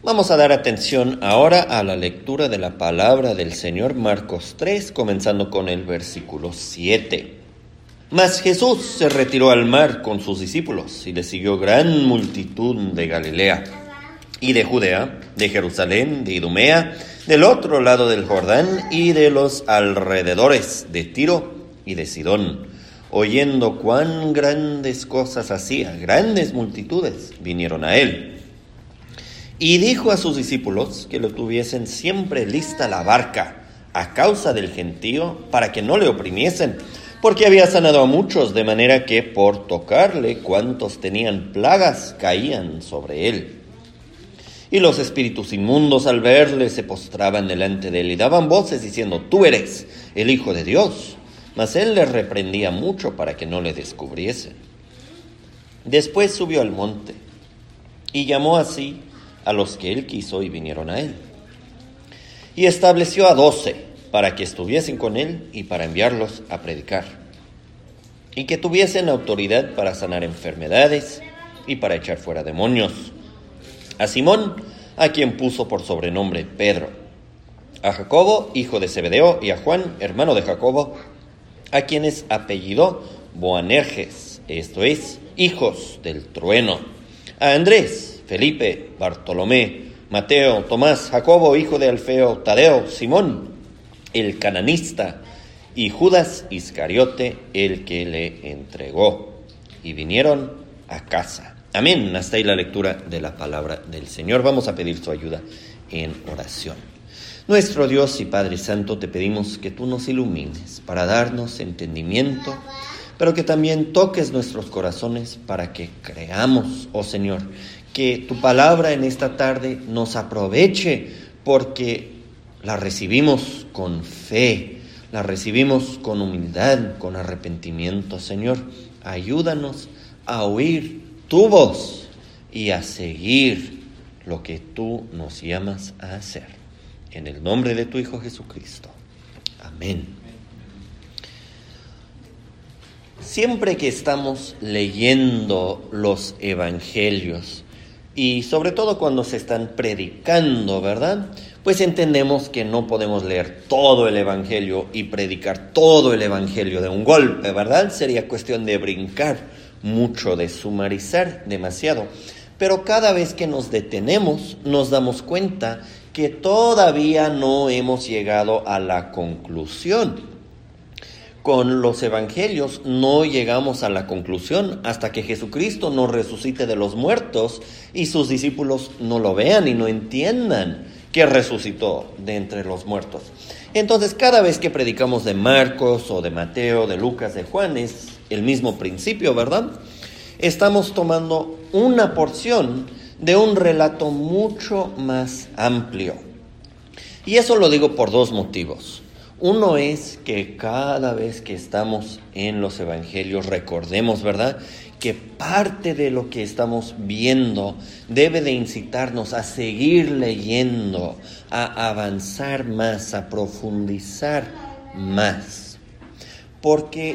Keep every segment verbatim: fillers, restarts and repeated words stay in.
Vamos a dar atención ahora a la lectura de la palabra del Señor, Marcos tres, comenzando con el versículo siete. Mas Jesús se retiró al mar con sus discípulos y le siguió gran multitud de Galilea y de Judea, de Jerusalén, de Idumea, del otro lado del Jordán y de los alrededores de Tiro y de Sidón, oyendo cuán grandes cosas hacía. Grandes multitudes vinieron a él. Y dijo a sus discípulos que lo tuviesen siempre lista la barca a causa del gentío, para que no le oprimiesen, porque había sanado a muchos, de manera que por tocarle cuantos tenían plagas caían sobre él. Y los espíritus inmundos al verle se postraban delante de él y daban voces diciendo: Tú eres el Hijo de Dios. Mas él les reprendía mucho para que no le descubriesen. Después subió al monte y llamó así a los que él quiso y vinieron a él. Y estableció a doce para que estuviesen con él y para enviarlos a predicar. Y que tuviesen autoridad para sanar enfermedades y para echar fuera demonios. A Simón, a quien puso por sobrenombre Pedro. A Jacobo, hijo de Zebedeo, y a Juan, hermano de Jacobo, a quienes apellidó Boanerges, esto es, hijos del trueno. A Andrés, Felipe, Bartolomé, Mateo, Tomás, Jacobo, hijo de Alfeo, Tadeo, Simón, el cananista, y Judas Iscariote, el que le entregó. Y vinieron a casa. Amén. Hasta ahí la lectura de la palabra del Señor. Vamos a pedir su ayuda en oración. Nuestro Dios y Padre Santo, te pedimos que tú nos ilumines para darnos entendimiento, pero que también toques nuestros corazones para que creamos, oh Señor, que tu palabra en esta tarde nos aproveche, porque la recibimos con fe, la recibimos con humildad, con arrepentimiento. Señor, ayúdanos a oír tu voz y a seguir lo que tú nos llamas a hacer. En el nombre de tu Hijo Jesucristo. Amén. Siempre que estamos leyendo los evangelios, y sobre todo cuando se están predicando, ¿verdad? Pues entendemos que no podemos leer todo el evangelio y predicar todo el evangelio de un golpe, ¿verdad? Sería cuestión de brincar mucho, de sumarizar demasiado. Pero cada vez que nos detenemos, nos damos cuenta que todavía no hemos llegado a la conclusión. Con los evangelios no llegamos a la conclusión hasta que Jesucristo nos resucite de los muertos y sus discípulos no lo vean y no entiendan que resucitó de entre los muertos. Entonces, cada vez que predicamos de Marcos o de Mateo, de Lucas, de Juan, es el mismo principio, ¿verdad? Estamos tomando una porción de un relato mucho más amplio. Y eso lo digo por dos motivos. Uno es que cada vez que estamos en los evangelios recordemos, ¿verdad?, que parte de lo que estamos viendo debe de incitarnos a seguir leyendo, a avanzar más, a profundizar más. Porque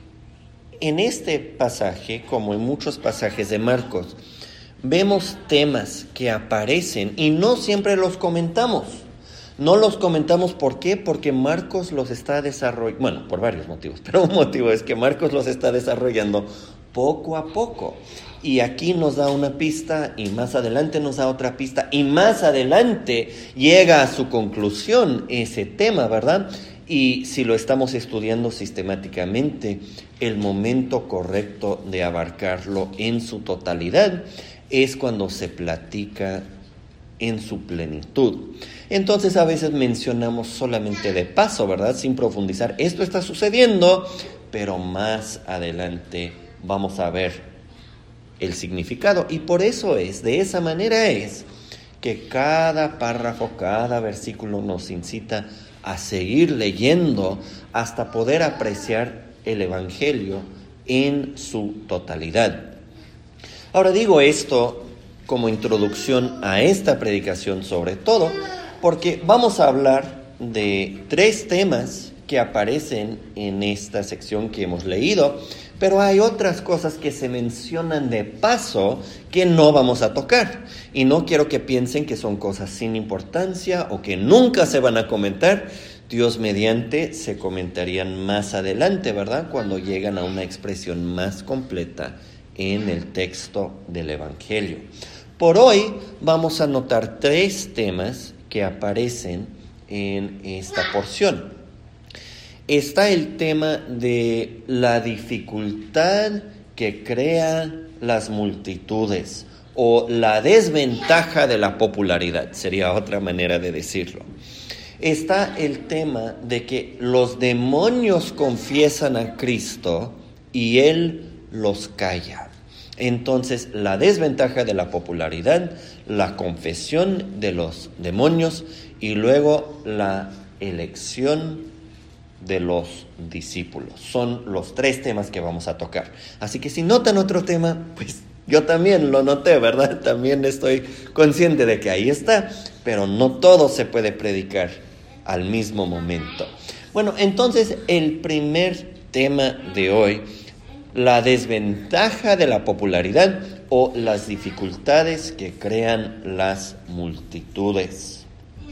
en este pasaje, como en muchos pasajes de Marcos, vemos temas que aparecen y no siempre los comentamos. No los comentamos, ¿por qué? Porque Marcos los está desarrollando, bueno, por varios motivos, pero un motivo es que Marcos los está desarrollando poco a poco. Y aquí nos da una pista y más adelante nos da otra pista y más adelante llega a su conclusión ese tema, ¿verdad? Y si lo estamos estudiando sistemáticamente, el momento correcto de abarcarlo en su totalidad es cuando se platica en su plenitud. Entonces a veces mencionamos solamente de paso, ¿verdad?, sin profundizar. Esto está sucediendo, pero más adelante vamos a ver el significado. Y por eso es, de esa manera es, que cada párrafo, cada versículo nos incita a seguir leyendo hasta poder apreciar el evangelio en su totalidad. Ahora digo esto como introducción a esta predicación, sobre todo porque vamos a hablar de tres temas que aparecen en esta sección que hemos leído, pero hay otras cosas que se mencionan de paso que no vamos a tocar. Y no quiero que piensen que son cosas sin importancia o que nunca se van a comentar. Dios mediante se comentarían más adelante, ¿verdad? Cuando llegan a una expresión más completa en el texto del Evangelio. Por hoy vamos a notar tres temas que aparecen en esta porción. Está el tema de la dificultad que crean las multitudes o la desventaja de la popularidad, sería otra manera de decirlo. Está el tema de que los demonios confiesan a Cristo y Él los calla. Entonces, la desventaja de la popularidad, la confesión de los demonios y luego la elección de los discípulos. Son los tres temas que vamos a tocar. Así que si notan otro tema, pues yo también lo noté, ¿verdad? También estoy consciente de que ahí está, pero no todo se puede predicar al mismo momento. Bueno, entonces el primer tema de hoy, la desventaja de la popularidad o las dificultades que crean las multitudes.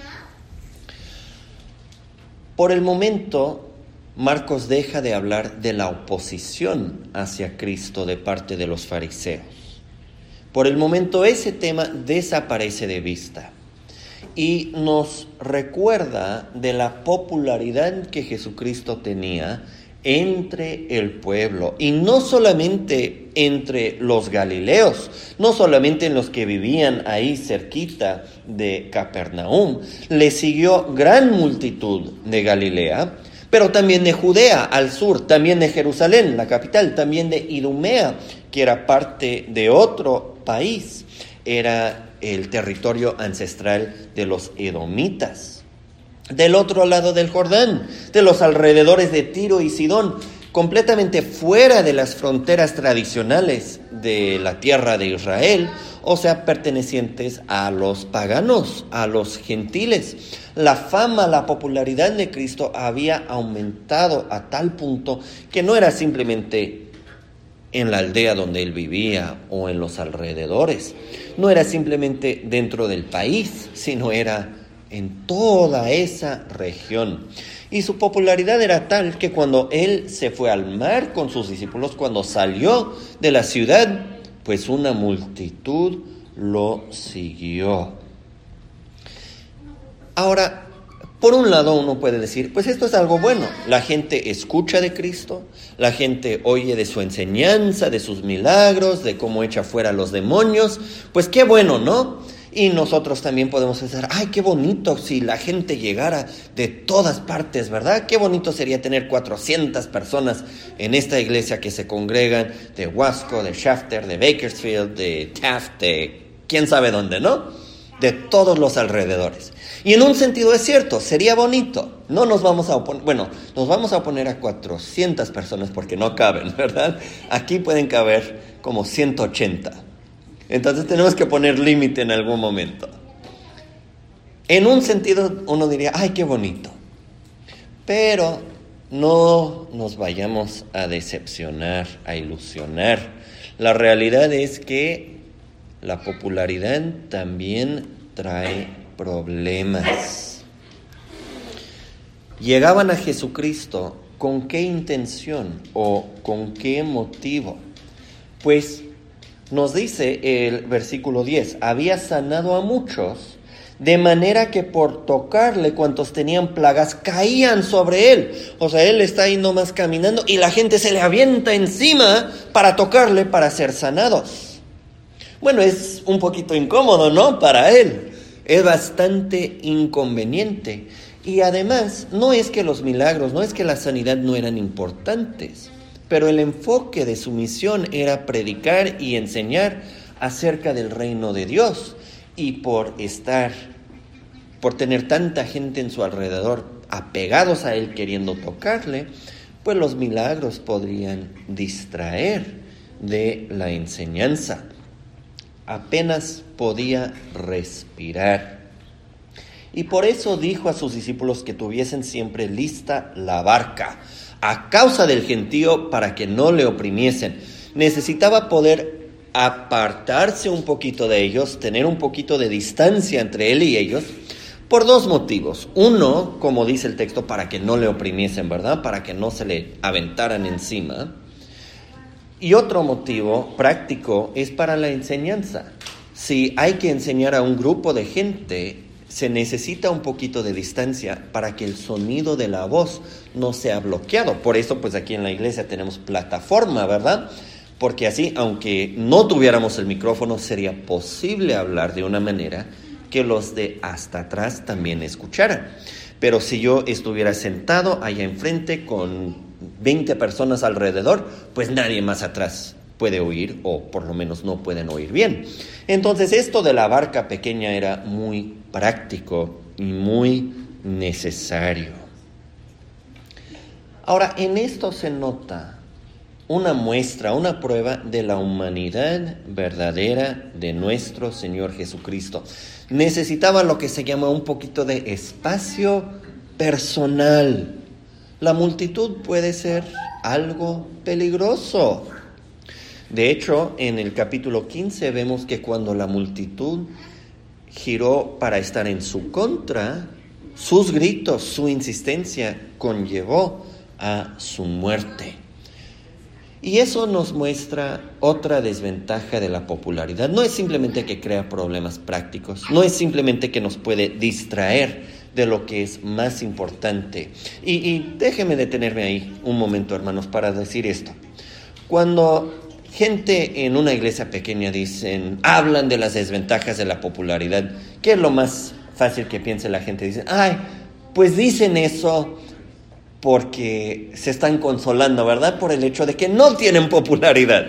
Por el momento, Marcos deja de hablar de la oposición hacia Cristo de parte de los fariseos. Por el momento ese tema desaparece de vista y nos recuerda de la popularidad que Jesucristo tenía entre el pueblo, y no solamente entre los galileos, no solamente en los que vivían ahí cerquita de Capernaum. Le siguió gran multitud de Galilea, pero también de Judea al sur, también de Jerusalén, la capital, también de Idumea, que era parte de otro país, era el territorio ancestral de los edomitas. Del otro lado del Jordán, de los alrededores de Tiro y Sidón, completamente fuera de las fronteras tradicionales de la tierra de Israel, o sea, pertenecientes a los paganos, a los gentiles. La fama, la popularidad de Cristo había aumentado a tal punto que no era simplemente en la aldea donde él vivía o en los alrededores, no era simplemente dentro del país, sino era en toda esa región. Y su popularidad era tal que cuando él se fue al mar con sus discípulos, cuando salió de la ciudad, pues una multitud lo siguió. Ahora, por un lado uno puede decir, pues esto es algo bueno. La gente escucha de Cristo, la gente oye de su enseñanza, de sus milagros, de cómo echa fuera a los demonios. Pues qué bueno, ¿no? Y nosotros también podemos pensar, ay, qué bonito si la gente llegara de todas partes, ¿verdad? Qué bonito sería tener cuatrocientas personas en esta iglesia que se congregan de Wasco, de Shafter, de Bakersfield, de Taft, de quién sabe dónde, ¿no? De todos los alrededores. Y en un sentido es cierto, sería bonito. No nos vamos a oponer, bueno, nos vamos a oponer a cuatrocientas personas porque no caben, ¿verdad? Aquí pueden caber como ciento ochenta. Entonces tenemos que poner límite en algún momento. En un sentido uno diría, ay, qué bonito. Pero no nos vayamos a decepcionar, a ilusionar. La realidad es que la popularidad también trae problemas. Llegaban a Jesucristo, ¿con qué intención o con qué motivo? Pues nos dice el versículo diez, había sanado a muchos, de manera que por tocarle cuantos tenían plagas caían sobre él. O sea, él está ahí nomás caminando y la gente se le avienta encima para tocarle para ser sanados. Bueno, es un poquito incómodo, ¿no? Para él. Es bastante inconveniente. Y además, no es que los milagros, no es que la sanidad no eran importantes, pero el enfoque de su misión era predicar y enseñar acerca del reino de Dios. Y por estar, por tener tanta gente en su alrededor, apegados a él queriendo tocarle, pues los milagros podrían distraer de la enseñanza. Apenas podía respirar. Y por eso dijo a sus discípulos que tuviesen siempre lista la barca. a causa del gentío para que no le oprimiesen. Necesitaba poder apartarse un poquito de ellos, tener un poquito de distancia entre él y ellos, por dos motivos. Uno, como dice el texto, para que no le oprimiesen, ¿verdad? Para que no se le aventaran encima. Y otro motivo práctico es para la enseñanza. Si hay que enseñar a un grupo de gente, se necesita un poquito de distancia para que el sonido de la voz no sea bloqueado. Por eso, pues aquí en la iglesia tenemos plataforma, ¿verdad? Porque así, aunque no tuviéramos el micrófono, sería posible hablar de una manera que los de hasta atrás también escucharan. Pero si yo estuviera sentado allá enfrente con veinte personas alrededor, pues nadie más atrás puede oír, o por lo menos no pueden oír bien. Entonces esto de la barca pequeña era muy práctico y muy necesario. Ahora, en esto se nota una muestra, una prueba de la humanidad verdadera de nuestro Señor Jesucristo. Necesitaba lo que se llama un poquito de espacio personal. La multitud puede ser algo peligroso. De hecho, en el capítulo quince vemos que cuando la multitud giró para estar en su contra, sus gritos, su insistencia conllevó a su muerte. Y eso nos muestra otra desventaja de la popularidad. No es simplemente que crea problemas prácticos, no es simplemente que nos puede distraer de lo que es más importante. Y, y déjenme detenerme ahí un momento, hermanos, para decir esto. Cuando gente en una iglesia pequeña dicen, hablan de las desventajas de la popularidad, ¿qué es lo más fácil que piense la gente? Dicen, ay, pues dicen eso porque se están consolando, ¿verdad? Por el hecho de que no tienen popularidad.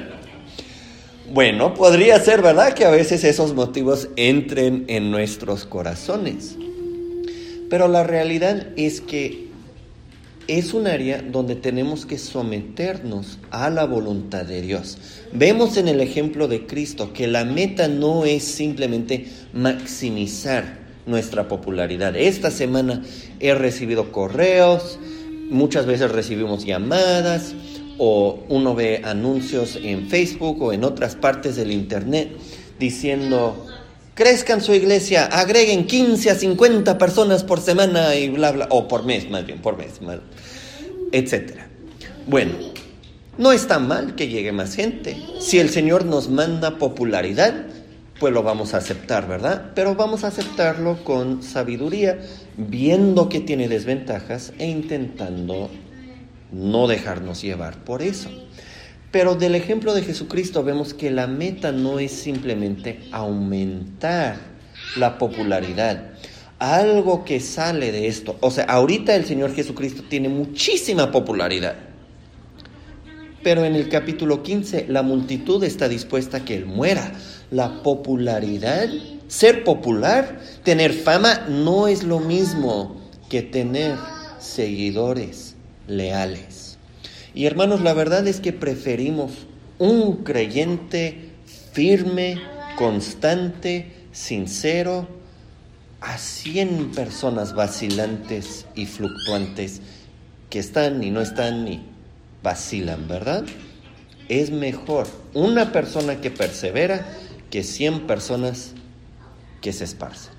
Bueno, podría ser, ¿verdad?, que a veces esos motivos entren en nuestros corazones. Pero la realidad es que es un área donde tenemos que someternos a la voluntad de Dios. Vemos en el ejemplo de Cristo que la meta no es simplemente maximizar nuestra popularidad. Esta semana he recibido correos, muchas veces recibimos llamadas, o uno ve anuncios en Facebook o en otras partes del internet diciendo, crezcan su iglesia, agreguen quince a cincuenta personas por semana y bla, bla, o por mes, más bien, por mes, mal, etcétera. Bueno, no está mal que llegue más gente. Si el Señor nos manda popularidad, pues lo vamos a aceptar, ¿verdad? Pero vamos a aceptarlo con sabiduría, viendo que tiene desventajas e intentando no dejarnos llevar por eso. Pero del ejemplo de Jesucristo vemos que la meta no es simplemente aumentar la popularidad. Algo que sale de esto, o sea, ahorita el Señor Jesucristo tiene muchísima popularidad. Pero en el capítulo quince, la multitud está dispuesta a que Él muera. La popularidad, ser popular, tener fama, no es lo mismo que tener seguidores leales. Y hermanos, la verdad es que preferimos un creyente firme, constante, sincero, a cien personas vacilantes y fluctuantes que están y no están y vacilan, ¿verdad? Es mejor una persona que persevera que cien personas que se esparcen.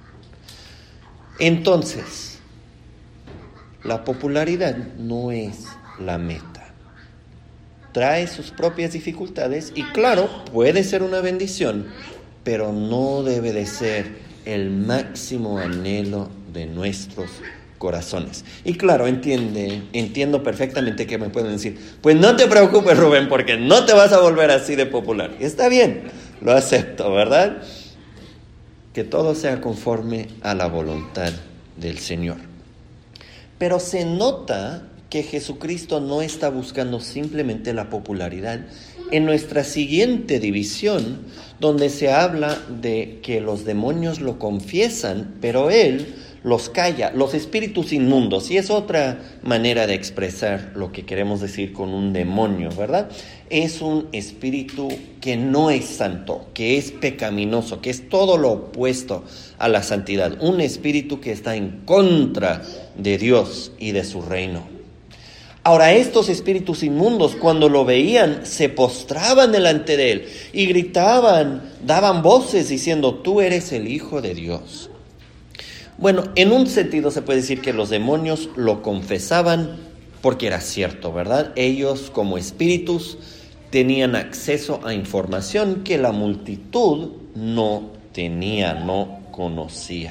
Entonces, la popularidad no es la meta. Trae sus propias dificultades y claro, puede ser una bendición, pero no debe de ser el máximo anhelo de nuestros corazones. Y claro, entiende, entiendo perfectamente que me pueden decir, pues no te preocupes, Rubén, porque no te vas a volver así de popular. Y está bien, lo acepto, ¿verdad? Que todo sea conforme a la voluntad del Señor. Pero se nota que Jesucristo no está buscando simplemente la popularidad. En nuestra siguiente división, donde se habla de que los demonios lo confiesan, pero Él los calla, los espíritus inmundos, y es otra manera de expresar lo que queremos decir con un demonio, ¿verdad? Es un espíritu que no es santo, que es pecaminoso, que es todo lo opuesto a la santidad, un espíritu que está en contra de Dios y de su reino. Ahora estos espíritus inmundos, cuando lo veían, se postraban delante de él y gritaban, daban voces diciendo, tú eres el Hijo de Dios. Bueno, en un sentido se puede decir que los demonios lo confesaban porque era cierto, ¿verdad? Ellos como espíritus tenían acceso a información que la multitud no tenía, no conocía.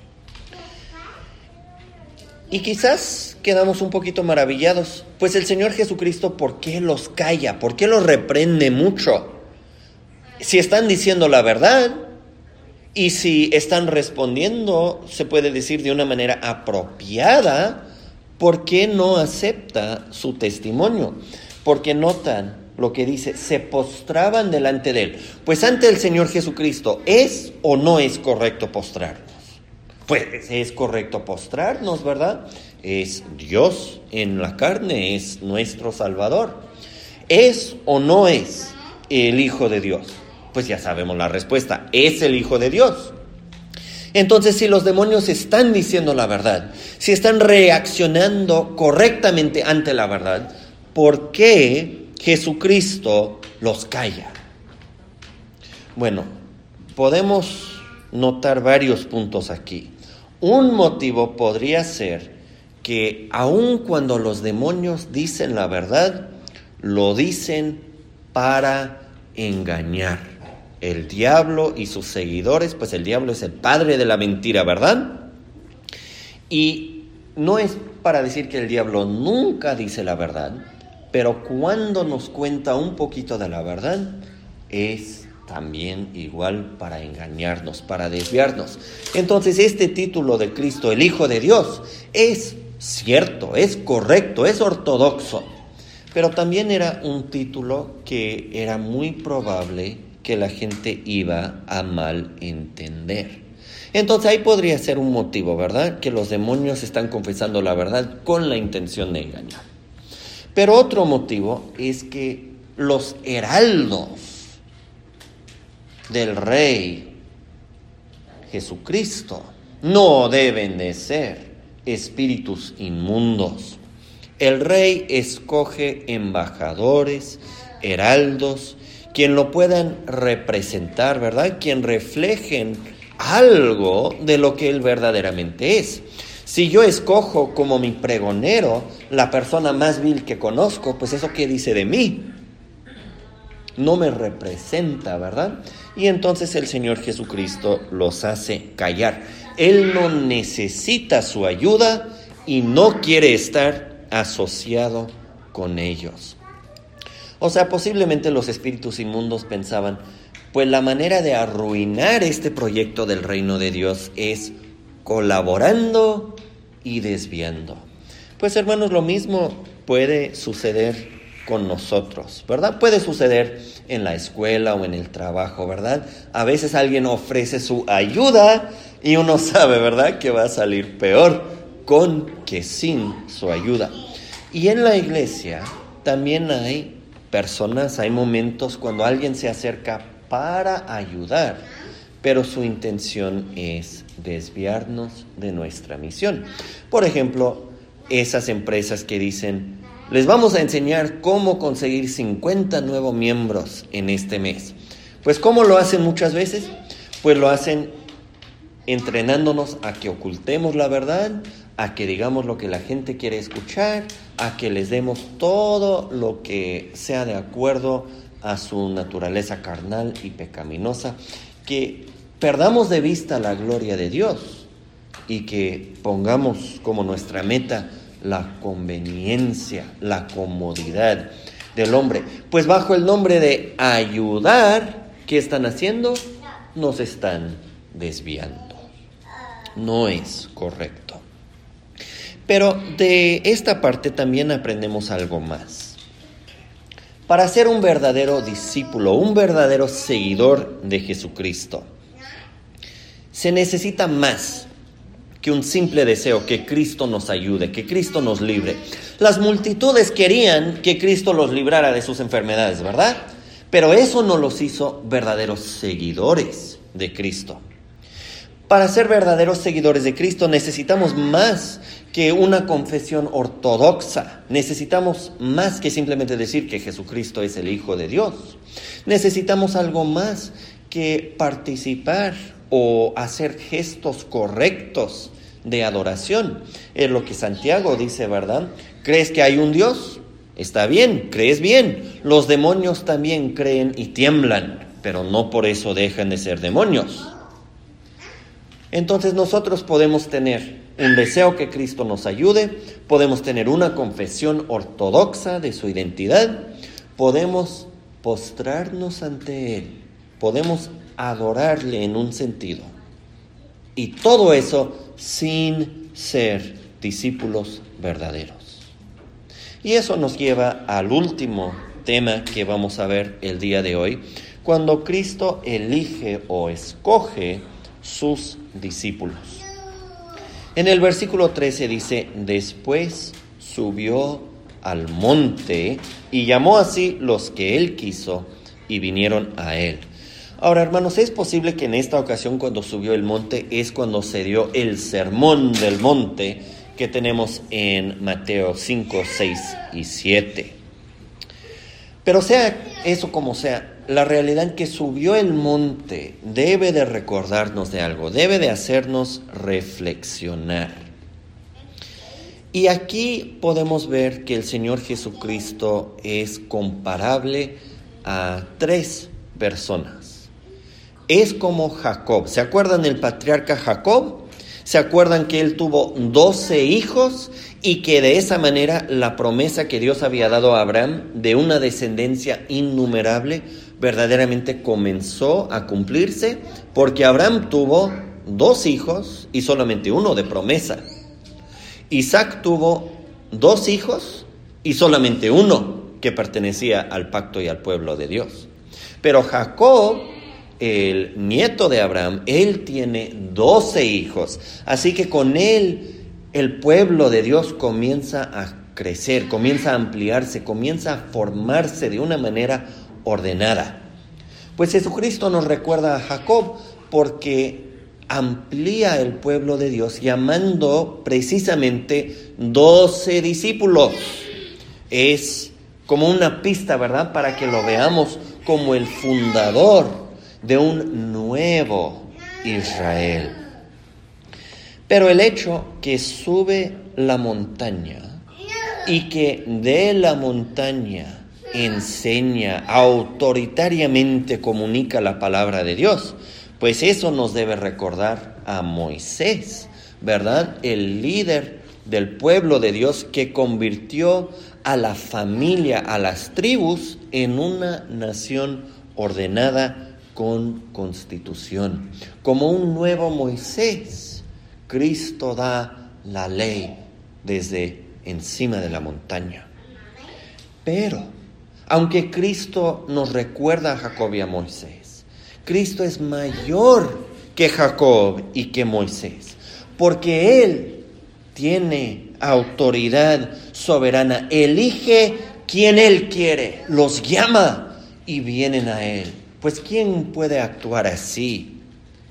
Y quizás quedamos un poquito maravillados, pues el Señor Jesucristo, ¿por qué los calla? ¿Por qué los reprende mucho? Si están diciendo la verdad y si están respondiendo, se puede decir de una manera apropiada, ¿por qué no acepta su testimonio? Porque notan lo que dice, se postraban delante de él. Pues ante el Señor Jesucristo, ¿es o no es correcto postrarnos? Pues es correcto postrarnos, ¿verdad? Es Dios en la carne, es nuestro Salvador. ¿Es o no es el Hijo de Dios? Pues ya sabemos la respuesta, es el Hijo de Dios. Entonces, si los demonios están diciendo la verdad, si están reaccionando correctamente ante la verdad, ¿por qué Jesucristo los calla? Bueno, podemos notar varios puntos aquí. Un motivo podría ser que aun cuando los demonios dicen la verdad, lo dicen para engañar. El diablo y sus seguidores, pues el diablo es el padre de la mentira, ¿verdad? Y no es para decir que el diablo nunca dice la verdad, pero cuando nos cuenta un poquito de la verdad, es también igual para engañarnos, para desviarnos. Entonces este título de Cristo, el Hijo de Dios, es cierto, es correcto, es ortodoxo, pero también era un título que era muy probable que la gente iba a mal entender. Entonces ahí podría ser un motivo, ¿verdad? Que los demonios están confesando la verdad con la intención de engañar. Pero otro motivo es que los heraldos del Rey Jesucristo no deben de ser espíritus inmundos. El Rey escoge embajadores, heraldos, quien lo puedan representar, ¿verdad? Quien reflejen algo de lo que él verdaderamente es. Si yo escojo como mi pregonero la persona más vil que conozco, pues eso qué dice de mí, no me representa, ¿verdad? Y entonces el Señor Jesucristo los hace callar. Él no necesita su ayuda y no quiere estar asociado con ellos. O sea, posiblemente los espíritus inmundos pensaban, pues la manera de arruinar este proyecto del reino de Dios es colaborando y desviando. Pues hermanos, lo mismo puede suceder con nosotros, ¿verdad? Puede suceder en la escuela o en el trabajo, ¿verdad? A veces alguien ofrece su ayuda y uno sabe, ¿verdad?, que va a salir peor con que sin su ayuda. Y en la iglesia también hay personas, hay momentos cuando alguien se acerca para ayudar, pero su intención es desviarnos de nuestra misión. Por ejemplo, esas empresas que dicen, les vamos a enseñar cómo conseguir cincuenta nuevos miembros en este mes. Pues ¿cómo lo hacen muchas veces? Pues lo hacen entrenándonos a que ocultemos la verdad, a que digamos lo que la gente quiere escuchar, a que les demos todo lo que sea de acuerdo a su naturaleza carnal y pecaminosa, que perdamos de vista la gloria de Dios y que pongamos como nuestra meta la conveniencia, la comodidad del hombre. Pues bajo el nombre de ayudar, ¿qué están haciendo? Nos están desviando. No es correcto. Pero de esta parte también aprendemos algo más. Para ser un verdadero discípulo, un verdadero seguidor de Jesucristo, se necesita más que un simple deseo, que Cristo nos ayude, que Cristo nos libre. Las multitudes querían que Cristo los librara de sus enfermedades, ¿verdad? Pero eso no los hizo verdaderos seguidores de Cristo. Para ser verdaderos seguidores de Cristo necesitamos más que una confesión ortodoxa. Necesitamos más que simplemente decir que Jesucristo es el Hijo de Dios. Necesitamos algo más que participar o hacer gestos correctos de adoración. Es lo que Santiago dice, ¿verdad? ¿Crees que hay un Dios? Está bien, crees bien. Los demonios también creen y tiemblan, pero no por eso dejan de ser demonios. Entonces nosotros podemos tener un deseo que Cristo nos ayude, podemos tener una confesión ortodoxa de su identidad, podemos postrarnos ante Él, podemos adorarle en un sentido. Y todo eso sin ser discípulos verdaderos. Y eso nos lleva al último tema que vamos a ver el día de hoy, cuando Cristo elige o escoge sus discípulos. En el versículo trece dice: después subió al monte y llamó así los que él quiso y vinieron a él. Ahora, hermanos, es posible que en esta ocasión, cuando subió el monte, es cuando se dio el sermón del monte que tenemos en Mateo cinco, seis y siete. Pero sea eso como sea, la realidad en que subió el monte debe de recordarnos de algo, debe de hacernos reflexionar. Y aquí podemos ver que el Señor Jesucristo es comparable a tres personas. Es como Jacob. ¿Se acuerdan del patriarca Jacob? ¿Se acuerdan que él tuvo doce hijos y que de esa manera la promesa que Dios había dado a Abraham de una descendencia innumerable verdaderamente comenzó a cumplirse? Porque Abraham tuvo dos hijos y solamente uno de promesa. Isaac tuvo dos hijos y solamente uno que pertenecía al pacto y al pueblo de Dios. Pero Jacob, el nieto de Abraham, él tiene doce hijos. Así que con él el pueblo de Dios comienza a crecer, comienza a ampliarse, comienza a formarse de una manera ordenada. Pues Jesucristo nos recuerda a Jacob porque amplía el pueblo de Dios llamando precisamente doce discípulos. Es como una pista, ¿verdad? Para que lo veamos como el fundador de un nuevo Israel. Pero el hecho que sube la montaña y que de la montaña enseña, autoritariamente comunica la palabra de Dios, pues eso nos debe recordar a Moisés, ¿verdad? El líder del pueblo de Dios que convirtió a la familia, a las tribus, en una nación ordenada con constitución. Como un nuevo Moisés, Cristo da la ley desde encima de la montaña. Pero, aunque Cristo nos recuerda a Jacob y a Moisés, Cristo es mayor que Jacob y que Moisés, porque Él tiene autoridad soberana, elige quien Él quiere, los llama y vienen a Él. Pues ¿quién puede actuar así?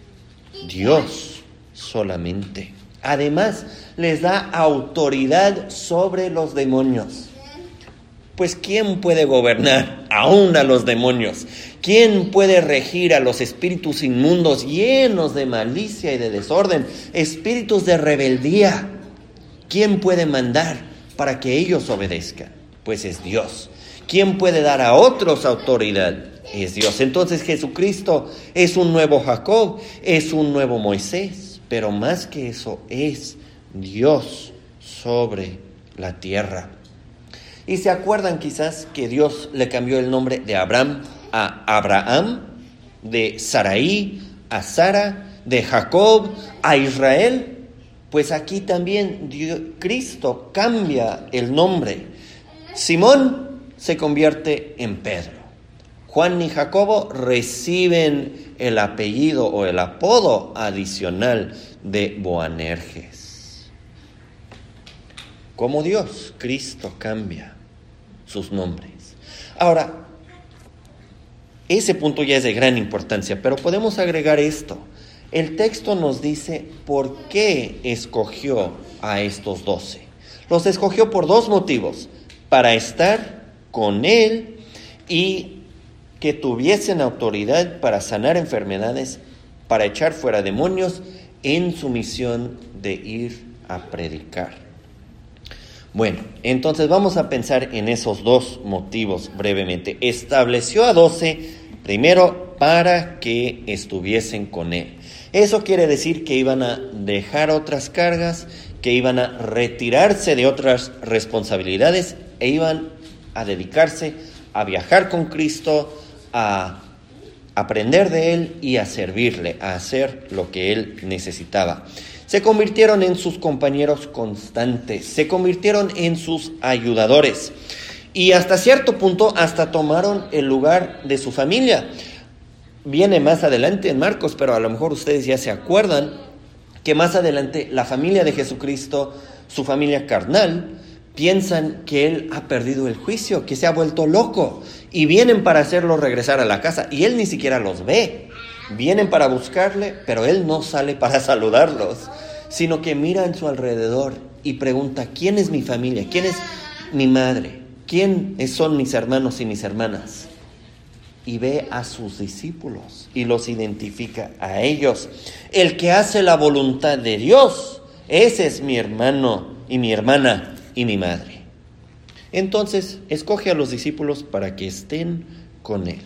Dios solamente. Además, les da autoridad sobre los demonios. Pues ¿quién puede gobernar aún a los demonios? ¿Quién puede regir a los espíritus inmundos llenos de malicia y de desorden? Espíritus de rebeldía. ¿Quién puede mandar para que ellos obedezcan? Pues es Dios. ¿Quién puede dar a otros autoridad? Es Dios. Entonces Jesucristo es un nuevo Jacob, es un nuevo Moisés, pero más que eso es Dios sobre la tierra. Y se acuerdan quizás que Dios le cambió el nombre de Abraham a Abraham, de Sarai a Sara, de Jacob a Israel. Pues aquí también Dios, Cristo cambia el nombre. Simón se convierte en Pedro. Juan y Jacobo reciben el apellido o el apodo adicional de Boanerges. Como Dios, Cristo cambia sus nombres. Ahora, ese punto ya es de gran importancia, pero podemos agregar esto. El texto nos dice por qué escogió a estos doce. Los escogió por dos motivos: para estar con Él y que tuviesen autoridad para sanar enfermedades, para echar fuera demonios, en su misión de ir a predicar. Bueno, entonces vamos a pensar en esos dos motivos brevemente. Estableció a doce, primero, para que estuviesen con Él. Eso quiere decir que iban a dejar otras cargas, que iban a retirarse de otras responsabilidades e iban a dedicarse a viajar con Cristo, a aprender de Él y a servirle, a hacer lo que Él necesitaba. Se convirtieron en sus compañeros constantes, se convirtieron en sus ayudadores y hasta cierto punto hasta tomaron el lugar de su familia. Viene más adelante en Marcos, pero a lo mejor ustedes ya se acuerdan que más adelante la familia de Jesucristo, su familia carnal, piensan que Él ha perdido el juicio, que se ha vuelto loco, y vienen para hacerlo regresar a la casa, y Él ni siquiera los ve. Vienen para buscarle, pero Él no sale para saludarlos, sino que mira en su alrededor y pregunta: ¿quién es mi familia? ¿Quién es mi madre? ¿Quién son mis hermanos y mis hermanas? Y ve a sus discípulos y los identifica a ellos. El que hace la voluntad de Dios, ese es mi hermano y mi hermana y mi madre. Entonces, escoge a los discípulos para que estén con Él.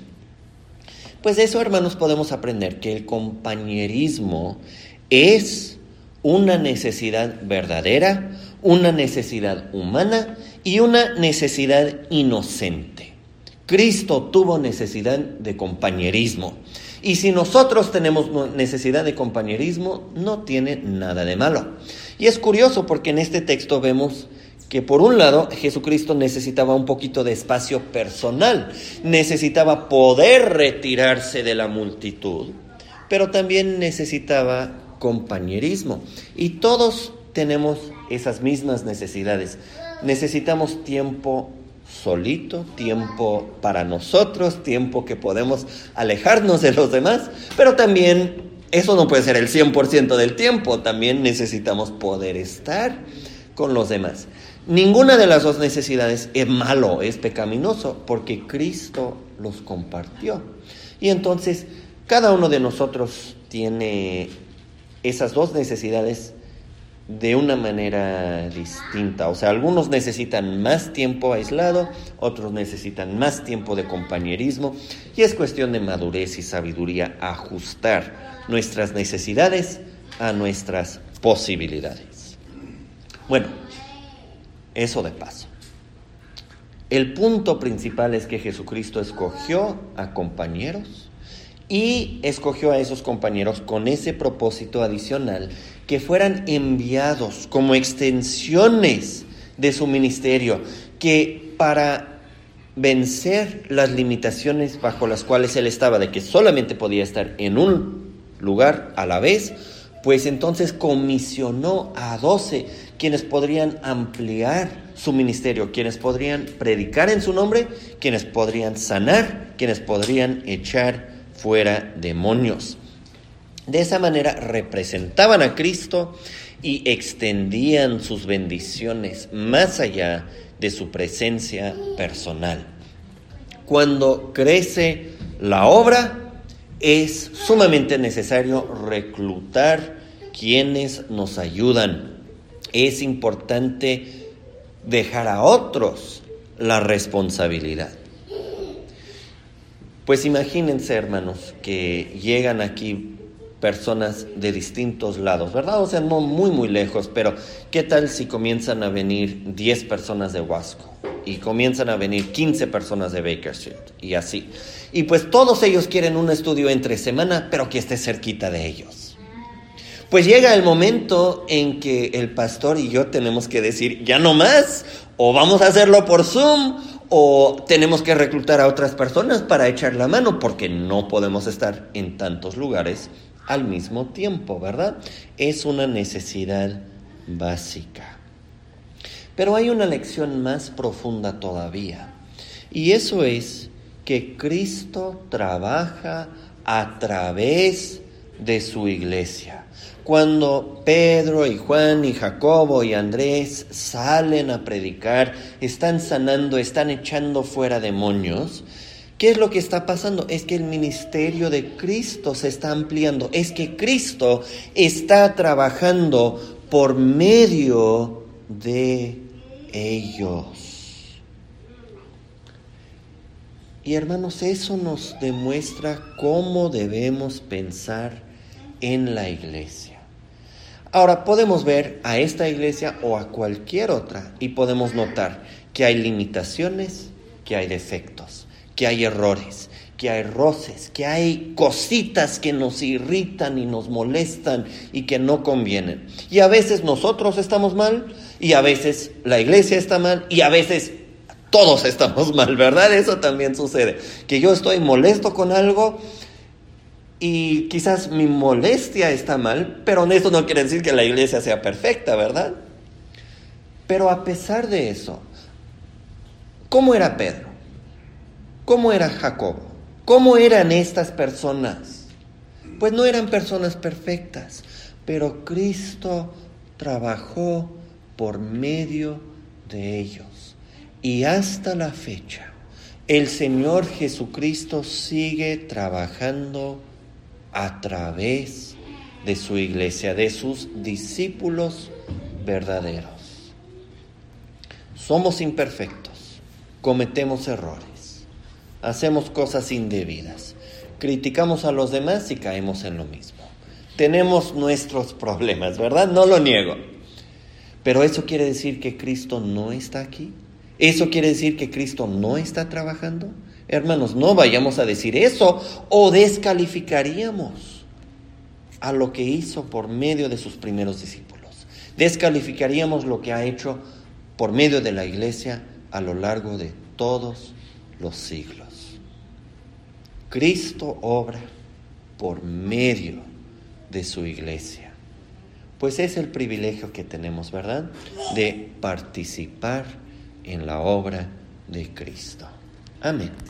Pues de eso, hermanos, podemos aprender que el compañerismo es una necesidad verdadera, una necesidad humana y una necesidad inocente. Cristo tuvo necesidad de compañerismo. Y si nosotros tenemos necesidad de compañerismo, no tiene nada de malo. Y es curioso porque en este texto vemos que por un lado Jesucristo necesitaba un poquito de espacio personal, necesitaba poder retirarse de la multitud, pero también necesitaba compañerismo. Y todos tenemos esas mismas necesidades. Necesitamos tiempo solito, tiempo para nosotros, tiempo que podemos alejarnos de los demás, pero también eso no puede ser el cien por ciento del tiempo, también necesitamos poder estar con los demás. Ninguna de las dos necesidades es malo, es pecaminoso, porque Cristo los compartió. Y entonces cada uno de nosotros tiene esas dos necesidades de una manera distinta. O sea, algunos necesitan más tiempo aislado, otros necesitan más tiempo de compañerismo, y es cuestión de madurez y sabiduría ajustar nuestras necesidades a nuestras posibilidades. Bueno, eso de paso. El punto principal es que Jesucristo escogió a compañeros y escogió a esos compañeros con ese propósito adicional, que fueran enviados como extensiones de su ministerio, que para vencer las limitaciones bajo las cuales él estaba, de que solamente podía estar en un lugar a la vez, pues entonces comisionó a doce, quienes podrían ampliar su ministerio, quienes podrían predicar en su nombre, quienes podrían sanar, quienes podrían echar fuera demonios. De esa manera representaban a Cristo y extendían sus bendiciones más allá de su presencia personal. Cuando crece la obra, es sumamente necesario reclutar quienes nos ayudan. Es importante dejar a otros la responsabilidad. Pues imagínense, hermanos, que llegan aquí personas de distintos lados, ¿verdad? O sea, no muy, muy lejos, pero ¿qué tal si comienzan a venir diez personas de Huasco? Y comienzan a venir quince personas de Bakersfield, y así. Y pues todos ellos quieren un estudio entre semana, pero que esté cerquita de ellos. Pues llega el momento en que el pastor y yo tenemos que decir, ya no más, o vamos a hacerlo por Zoom, o tenemos que reclutar a otras personas para echar la mano, porque no podemos estar en tantos lugares al mismo tiempo, ¿verdad? Es una necesidad básica. Pero hay una lección más profunda todavía, y eso es que Cristo trabaja a través de su iglesia. Cuando Pedro y Juan y Jacobo y Andrés salen a predicar, están sanando, están echando fuera demonios, ¿qué es lo que está pasando? Es que el ministerio de Cristo se está ampliando, es que Cristo está trabajando por medio de ellos. Y hermanos, eso nos demuestra cómo debemos pensar en la iglesia. Ahora, podemos ver a esta iglesia o a cualquier otra y podemos notar que hay limitaciones, que hay defectos, que hay errores, que hay roces, que hay cositas que nos irritan y nos molestan y que no convienen. Y a veces nosotros estamos mal, y a veces la iglesia está mal, y a veces todos estamos mal, ¿verdad? Eso también sucede, que yo estoy molesto con algo y quizás mi molestia está mal, pero eso no quiere decir que la iglesia sea perfecta, ¿verdad? Pero a pesar de eso, ¿cómo era Pedro? ¿Cómo era Jacobo? ¿Cómo eran estas personas? Pues no eran personas perfectas, pero Cristo trabajó por medio de ellos. Y hasta la fecha, el Señor Jesucristo sigue trabajando a través de su iglesia, de sus discípulos verdaderos. Somos imperfectos, cometemos errores, hacemos cosas indebidas, criticamos a los demás y caemos en lo mismo. Tenemos nuestros problemas, ¿verdad? No lo niego. Pero ¿eso quiere decir que Cristo no está aquí? ¿Eso quiere decir que Cristo no está trabajando? Hermanos, no vayamos a decir eso o descalificaríamos a lo que hizo por medio de sus primeros discípulos. Descalificaríamos lo que ha hecho por medio de la iglesia a lo largo de todos los siglos. Cristo obra por medio de su iglesia. Pues es el privilegio que tenemos, ¿verdad? De participar en la obra de Cristo. Amén.